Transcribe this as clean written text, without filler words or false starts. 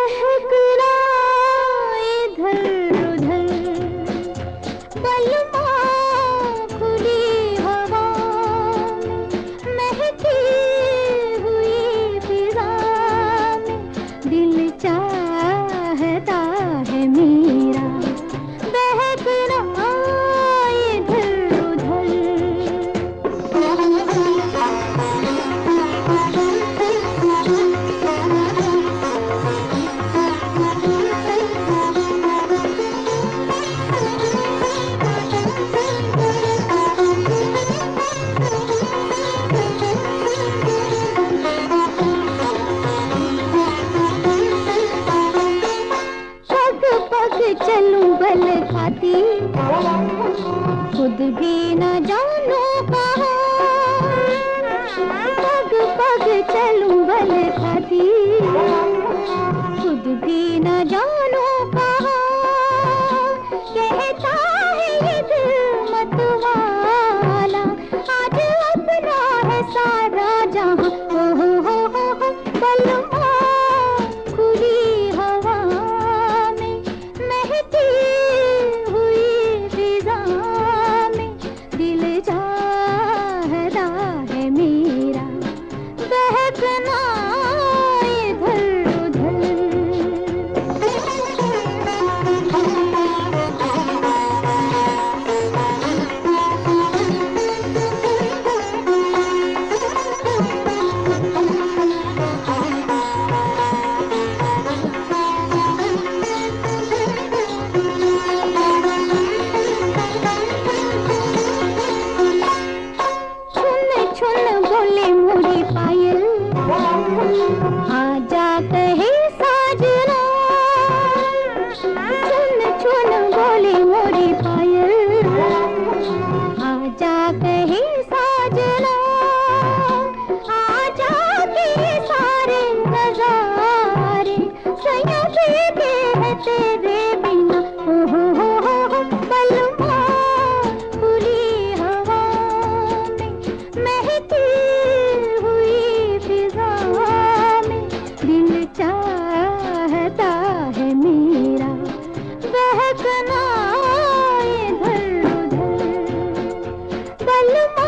बहकना इधर उधर, बलमा खुली हवा में, महकी हुई फिजा में, दिल चाहता है मेरा बहकना इधर उधर। चलूं बल खाती, खुद भी न जानू कहाँ, पग पग चलूं बल खाती, खुद भी न जानू कहाँ, कहता है ये दिल मत वाला, आज अपना है सारा जहाँ। हो बलमा खुली हवा में, महकी हुई फिजा में, दिल चाहता है मेरा बहकना इधर उधर। बोले मोरी पायल, आजा कहे साजना, चुन चुन बोले मोरी पायल, आजा कहे साजना, आजा के सारे नजारे सैया बेटे है तेरे बिना। हो बलमा खुली हवा में, महकी हुई फिजा में, दिल चाहता है मेरा बहकना इधर उधर। बलमा